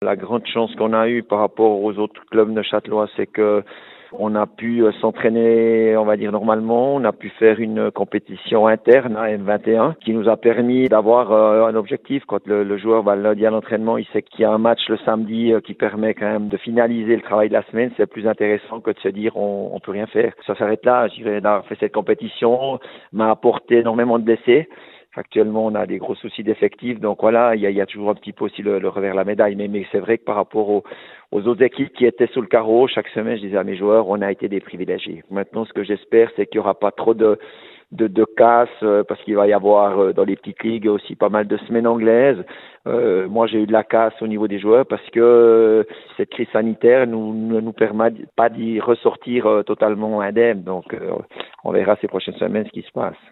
La grande chance qu'on a eue par rapport aux autres clubs neuchâtelois, c'est que on a pu s'entraîner, on va dire normalement. On a pu faire une compétition interne à M21 qui nous a permis d'avoir un objectif. Quand le joueur va le lundi à l'entraînement, il sait qu'il y a un match le samedi qui permet quand même de finaliser le travail de la semaine. C'est plus intéressant que de se dire on peut rien faire. Ça s'arrête là. Je dirais, d'avoir fait cette compétition m'a apporté énormément de blessés. Actuellement, on a des gros soucis d'effectifs, donc voilà, il y a toujours un petit peu aussi le revers de la médaille. Mais c'est vrai que par rapport aux autres équipes qui étaient sous le carreau, chaque semaine, je disais à mes joueurs, on a été des privilégiés. Maintenant, ce que j'espère, c'est qu'il n'y aura pas trop de casse, parce qu'il va y avoir dans les petites ligues aussi pas mal de semaines anglaises. Moi, j'ai eu de la casse au niveau des joueurs parce que cette crise sanitaire ne nous permet pas d'y ressortir totalement indemne. Donc, on verra ces prochaines semaines ce qui se passe.